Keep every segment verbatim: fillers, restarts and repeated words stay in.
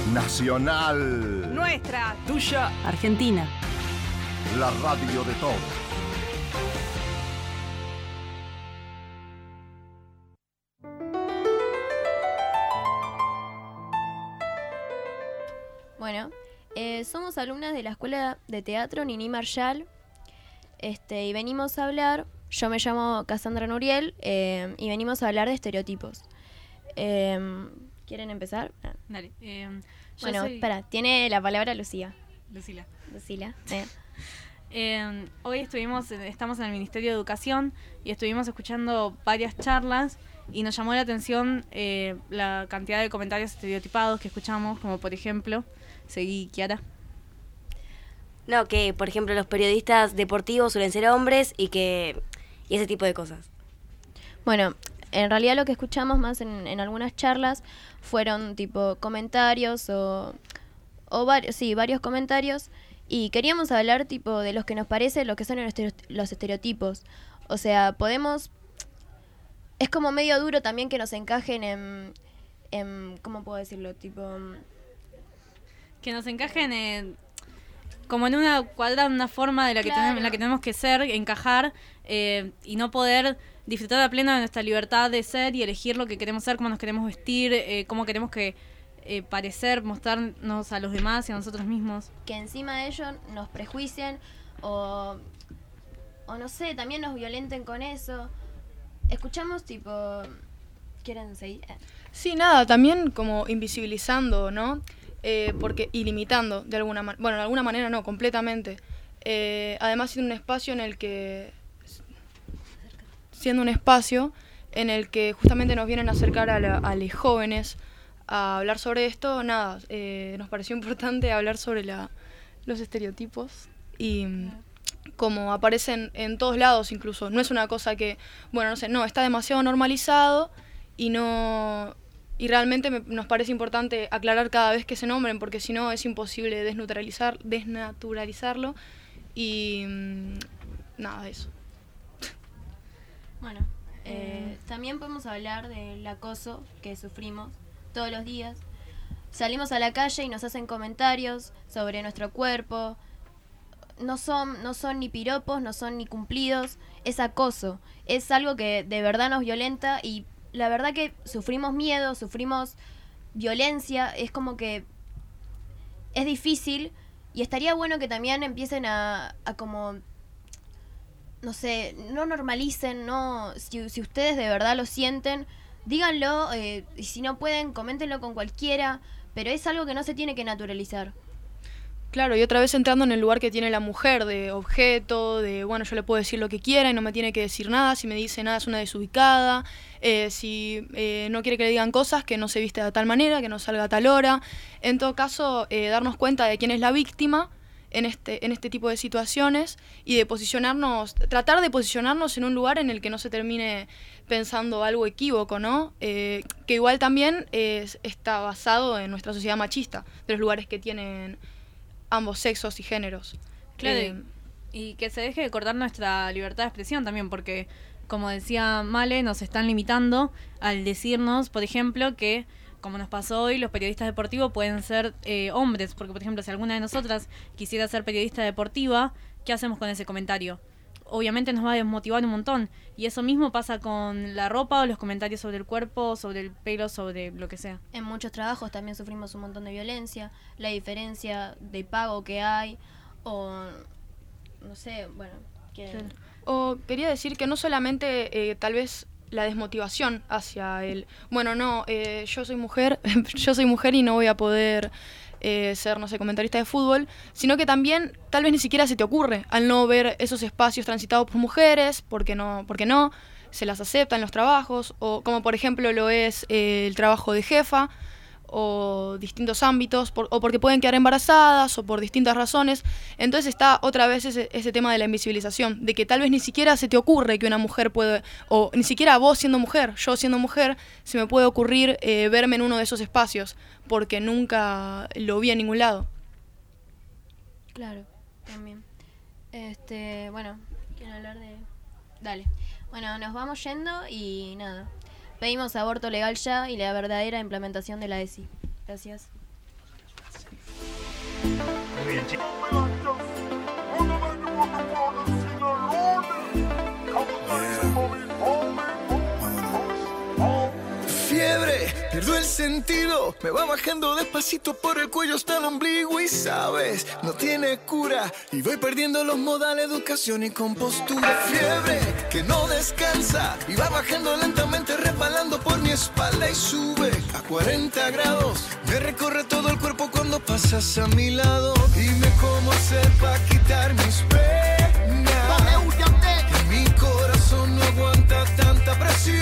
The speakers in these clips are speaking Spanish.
Nacional. Nuestra, tuya, Argentina. La radio de todos. Bueno, eh, somos alumnas de la Escuela de Teatro Nini Marshall este, y venimos a hablar, yo me llamo Cassandra Nuriel eh, y venimos a hablar de estereotipos. Eh, ¿Quieren empezar? Ah. Dale. Eh, bueno, soy... espera, tiene la palabra Lucía. Lucila. Lucila. Eh. Eh, hoy estuvimos, estamos en el Ministerio de Educación y estuvimos escuchando varias charlas y nos llamó la atención eh, la cantidad de comentarios estereotipados que escuchamos, como por ejemplo, seguí, Kiara. No, que por ejemplo los periodistas deportivos suelen ser hombres y que y ese tipo de cosas. Bueno, en realidad lo que escuchamos más en, en algunas charlas fueron tipo comentarios o, o varios, sí, varios comentarios. Y queríamos hablar tipo de los que nos parece, lo que son los estereotipos. O sea, podemos... Es como medio duro también que nos encajen en... en ¿cómo puedo decirlo? Tipo... Que nos encajen en... Como en una cuadrada, en una forma de la que, Claro. tenemos, en la que tenemos que ser, encajar eh, y no poder disfrutar a pleno de nuestra libertad de ser y elegir lo que queremos ser, cómo nos queremos vestir, eh, cómo queremos que... Eh, parecer, mostrarnos a los demás y a nosotros mismos. Que encima de ello nos prejuicien o, o no sé, también nos violenten con eso. Escuchamos tipo... ¿Quieren seguir? Eh. Sí, nada, también como invisibilizando, ¿no? Eh, porque y limitando de alguna manera, bueno, de alguna manera no, completamente. Eh, además siendo un espacio en el que... Siendo un espacio en el que justamente nos vienen a acercar a, la, a los jóvenes a hablar sobre esto, nada, eh, nos pareció importante hablar sobre la, los estereotipos y como aparecen en todos lados incluso, no es una cosa que, bueno, no sé, no, está demasiado normalizado y no y realmente me, nos parece importante aclarar cada vez que se nombren porque si no es imposible desnaturalizar, desnaturalizarlo y nada de eso. Bueno, eh, también podemos hablar del acoso que sufrimos todos los días. Salimos a la calle y nos hacen comentarios sobre nuestro cuerpo. No son, no son ni piropos, no son ni cumplidos. Es acoso. Es algo que de verdad nos violenta y la verdad que sufrimos miedo, sufrimos violencia. Es como que es difícil y estaría bueno que también empiecen a, a como... No sé, no normalicen, no... Si, si ustedes de verdad lo sienten... Díganlo, eh, y si no pueden, coméntenlo con cualquiera, pero es algo que no se tiene que naturalizar. Claro, y otra vez entrando en el lugar que tiene la mujer, de objeto, de, bueno, yo le puedo decir lo que quiera y no me tiene que decir nada, si me dice nada es una desubicada, eh, si eh, no quiere que le digan cosas, que no se viste de tal manera, que no salga a tal hora. En todo caso, eh, darnos cuenta de quién es la víctima en este, en este tipo de situaciones y de posicionarnos, tratar de posicionarnos en un lugar en el que no se termine pensando algo equívoco, ¿no? Eh, que igual también es, está basado en nuestra sociedad machista, de los lugares que tienen ambos sexos y géneros. Claro, Eh, y que se deje de cortar nuestra libertad de expresión también, porque, como decía Male, nos están limitando al decirnos, por ejemplo, que, como nos pasó hoy, los periodistas deportivos pueden ser eh, hombres, porque, por ejemplo, si alguna de nosotras quisiera ser periodista deportiva, ¿qué hacemos con ese comentario? Obviamente nos va a desmotivar un montón, y eso mismo pasa con la ropa o los comentarios sobre el cuerpo, sobre el pelo, sobre lo que sea. En muchos trabajos también sufrimos un montón de violencia, la diferencia de pago que hay, o no sé, bueno, que... O quería decir que no solamente eh, tal vez la desmotivación hacia el, bueno, no, eh, yo soy mujer, yo soy mujer y no voy a poder eh, ser, no sé, comentarista de fútbol, sino que también tal vez ni siquiera se te ocurre al no ver esos espacios transitados por mujeres, porque no, porque no, se las acepta en los trabajos, o como por ejemplo lo es eh, el trabajo de jefa, o distintos ámbitos, por, o porque pueden quedar embarazadas, o por distintas razones. Entonces está otra vez ese, ese tema de la invisibilización, de que tal vez ni siquiera se te ocurre que una mujer puede, o ni siquiera vos siendo mujer, yo siendo mujer, se me puede ocurrir eh, verme en uno de esos espacios, porque nunca lo vi en ningún lado. Claro, también. Este, bueno, ¿quieren hablar de...? Dale. Bueno, nos vamos yendo y nada. Pedimos aborto legal ya y la verdadera implementación de la E S I. Gracias. Muy bien, chicos. Fiebre, pierdo el sentido, me va bajando despacito por el cuello hasta el ombligo y sabes, no tiene cura y voy perdiendo los modales, educación y compostura. Fiebre que no descansa y va bajando lentamente resbalando por mi espalda y sube a cuarenta grados, me recorre todo el cuerpo cuando pasas a mi lado. Dime cómo hacer para quitar mis penas, que mi corazón no aguanta tanta presión.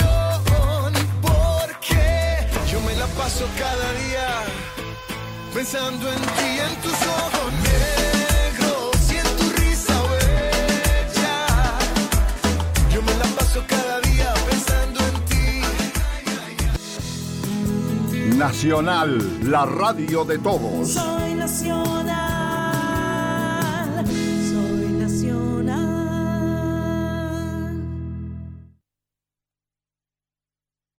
Yo me la paso cada día pensando en ti, en tus ojos negros y en tu risa bella. Yo me la paso cada día pensando en ti. Nacional, la radio de todos. Soy nacional.